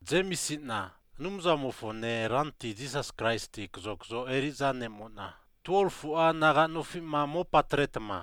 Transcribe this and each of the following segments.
Zemisina, numzamofone ranti Jesus Christ kzokzo erizane mona. 12 naga nufima mo patretma.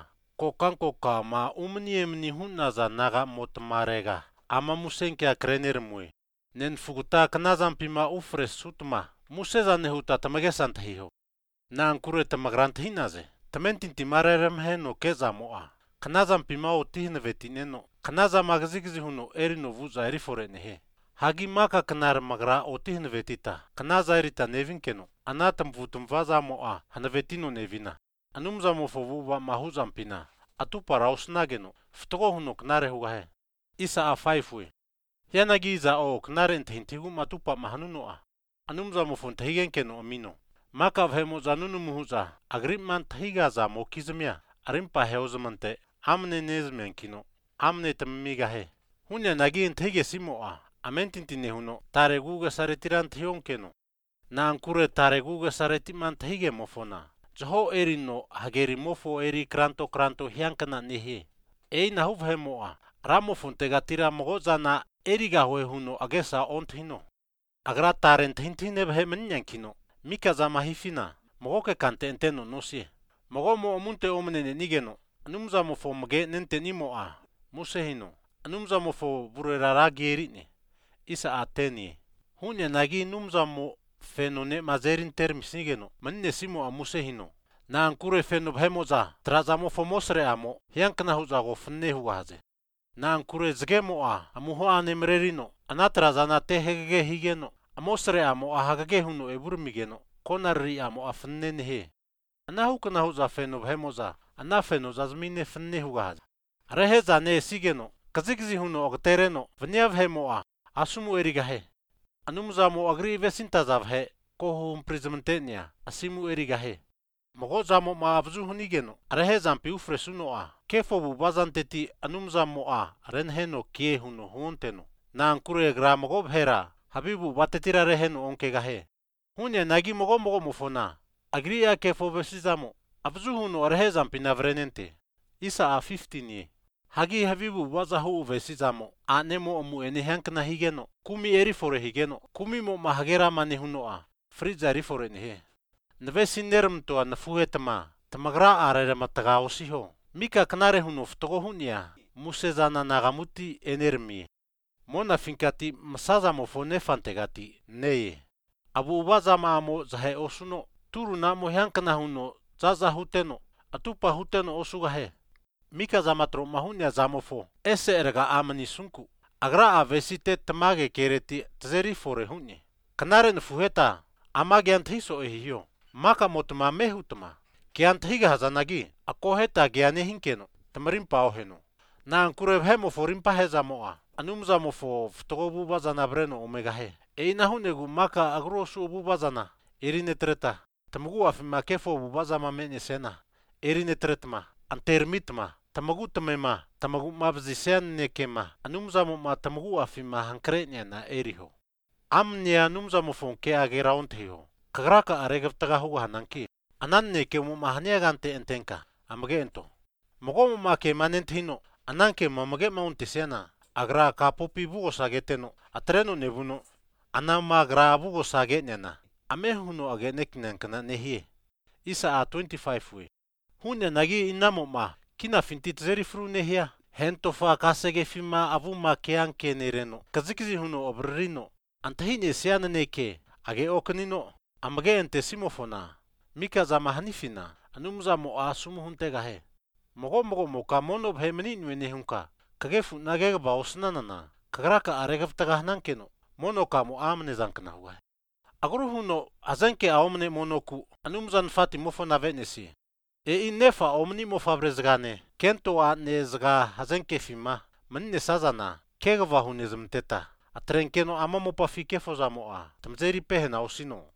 Koka ma umni hunaza naga motmarega. Ama musenke akrenermui. Nen fuguta knazampima ufres sutma. Museza nehuta tamagesant hiho. Na ankure tamagrant hinaze. Tamentinti marerem heno keza moa. Knazampima otihne vetineno. Knaza magzigzi huno erino vuza eriforenehe. Hagi maka knar magra otihne vetita. Knaza erita nevinkeno. Anatam vutum vaza moa. Hanavetino nevina. Anumza mofovuva mahuzampina. Atupa rausnageno. Ftgo huno knare hugahe. Isa a faifwe. Yanagiza o knare ntintigum atupa mahanunoa. Anumza mofontahigenkeno amino. Maka vhemo zanunu muhuza. Agrimman tahigaza mokizmia. Arimpa heuzamante. Amne nezmenkino. Amne tamigahe. Hunya nagi ntige simoa. Amentintine huno. Tareguga saretiran tionkeno. Na ankure tareguga saretiman tahige mofona. Joho erino hageri mofo eri kranto hiankana nehe. Eina huvhemoa. Ramofonte gatira mogozana eriga hoe huno agesa onthino. Agra tarent hintine vhemenyankino. Mika zama hifina. Mogoke kante enteno nosie. Mogomo omunte omnene nigeno. Anumza mofo mge nente nimoa. Musehino. Anumza mofo burerara gerine. Isa atenie. Hunya nagi numza mo fenone mazerin termis nigeno. Manine simo a musehino. Na ankure feno bhemoza. Traza mofo mosre amo. Hiankana huzago fne huwaze. Na ankure zgemo a. Amuho anemrerino. Anatraza na tehege higeno. Amosre amo ahagage huno eburmigeno. Konarri amo afne nehe. Anahukana huza feno bhemoza. Anafeno zazmine fne huwaze. Reheza ne sigeno. Kazigzi huno ogtereno. Vnyavhemo a. Asumu erigahe. Anumzamo agri vesintazavhe. Kohu imprismentenia. Asimu erigahe. Mogozamo ma abzu hunigeno. Rehezampi ufresuno a. Kefo bubazanteti anumzamo a. Renheno kie huno huonteno. Na ankure gra mogobhera. Habibu batetira reheno onkegahe. Hunya nagi mogo mofona. Agri a kefo vesizamo. Abzu huno rehezampi navrenente. Isa a 15 ye. Hagi habibu wazahu vesizamo. Anemo omu ene hankna higeno. Kumi erifore higeno. Kumi mo mahagera mane huno a. Friza erifore nehe. Nvesinermto a nafuhetama. Tamagra arere matagaosiho. Mika knare huno ftogo hunia. Musezana nagamuti enermi. Mona finkati masaza mofone fantegati. Neye. Abu ubazama amo zahe osuno. Turu namo hankna huno. Zaza huteno. Atupa huteno osugahe. Mika zamatro mahunya zamofo. Ese erga amani sunku. Agra avesite tamage kereti tzeri fore hunye. Kanaren fuheta. Amage anthiso ehio. Maka motma mehutma. Kianthiga hazanagi. Akoheta giane hinkeno. Tamarimpa oheno. Na ankure vhemo forimpa hezamoa. Anumzamofo ftogobu bazana breno omegahe. Eina hunegu maka agrosu obubazana. Erine treta. Tamagu afima kefo bubazama menye sena. Erine tretma. Antermitma. Tamagu tamema. Tamagu mabzisian nekema. Anumzamo ma tamagu afima hankrenya na eriho. Amnia anumzamofon ke ageraonteho. Kagraka aregavtaga huga hananki. Ananne ke mo mahaniagante entenka. Amage ento. Mogomo ma ke manentino. Ananke mamage mauntesiana. Agra kapopi bugo sageteno. Atreno nebuno. Anama agra bugo sagetnyana. Amehuno ageneknankana nehie. Isa a 25 we. Hunya nagi inamo ma. Kina fintit zeri fru nehia. Hentofa kasege fima avuma keanke nereno. Kazikizi huno obrino. Antahine siana neke. Age okanino. Amage ente simofona. Mika zama hanifina. Anumzamo asumu huntegahe. Mogo moka mono bhemeni nwene hunka. Kagefu nagega baosnanana. Kagraka aregavtaga hanankeno. Mono kamo amne zankana hugahe. Aguru huno azanke aomne monoku. Anumzan fati mofona venesi. E inefa omni mofabrezgane. Kento a nezga hazanke fima. Manine sazana. Kegva hunezmteta. Atrenkeno ama mopa fikefo zamoa. Tamzeri pehena osino.